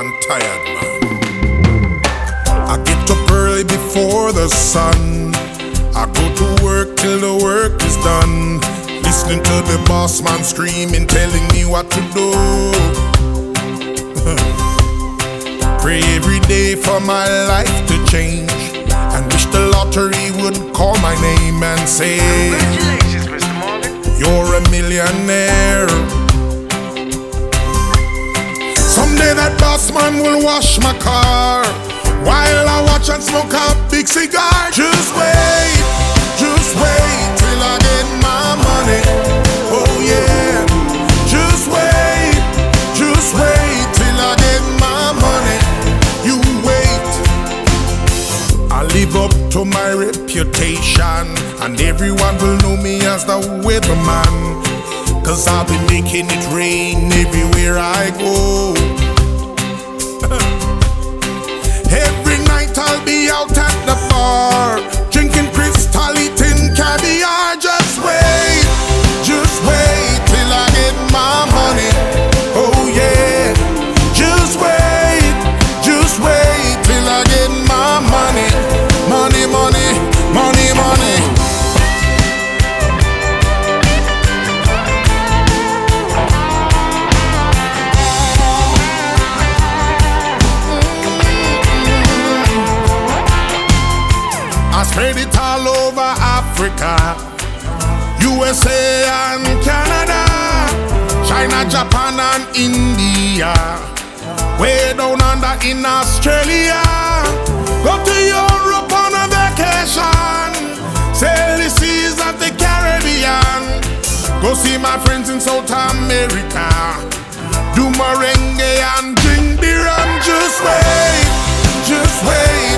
and tired, man. I get up early before the sun. I go to work till the work is done. Listening to the boss man screaming, telling me what to do. Pray every day for my life to change, and wish the lottery would call my name and say, congratulations, Mr. Morgan. You're a millionaire. Someday that boss man will wash my car while I watch and smoke a big cigar. Just wait till I get my money. Oh yeah, just wait till I get my money. You wait. I live up to my reputation, and everyone will know me as the weatherman, 'cause I'll be making it rain everywhere I go. Every night I'll be out at the bar, drinking Crystal, eating caviar. Just wait till I get my money. Oh yeah, just wait till I get my money. Money, money, money, money. I spread it all over Africa, USA and Canada, China, Japan and India, way down under in Australia. Go to Europe on a vacation, sail the seas of the Caribbean. Go see my friends in South America, do merengue and drink beer. And just wait